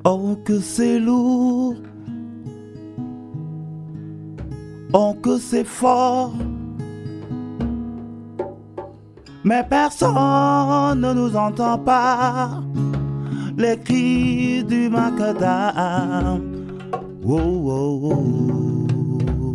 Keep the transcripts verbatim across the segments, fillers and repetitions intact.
Oh que c'est lourd, oh que c'est fort, mais personne ne nous entend pas, les cris du macadam. Oh, oh, oh.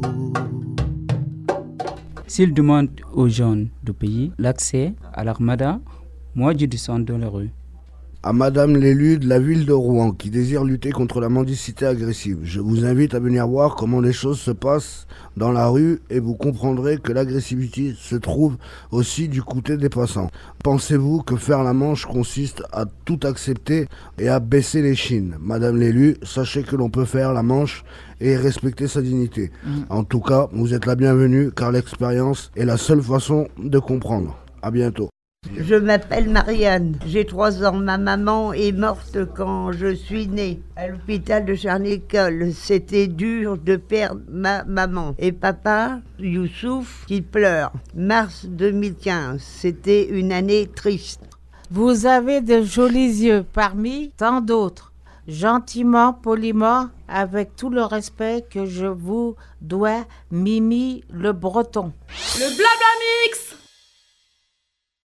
S'ils demandent aux jeunes du pays l'accès à l'armada, moi je descends dans la rue. À Madame l'élu de la ville de Rouen qui désire lutter contre la mendicité agressive. Je vous invite à venir voir comment les choses se passent dans la rue et vous comprendrez que l'agressivité se trouve aussi du côté des passants. Pensez-vous que faire la manche consiste à tout accepter et à baisser les chines? Madame l'élu, sachez que l'on peut faire la manche et respecter sa dignité. Mmh. En tout cas, vous êtes la bienvenue car l'expérience est la seule façon de comprendre. À bientôt. Je m'appelle Marianne, j'ai trois ans. Ma maman est morte quand je suis née à l'hôpital de Charny-École. C'était dur de perdre ma maman. Et papa, Youssouf, qui pleure. Mars deux mille quinze, c'était une année triste. Vous avez de jolis yeux parmi tant d'autres. Gentiment, poliment, avec tout le respect que je vous dois, Mimi le Breton. Le Blabla Mix.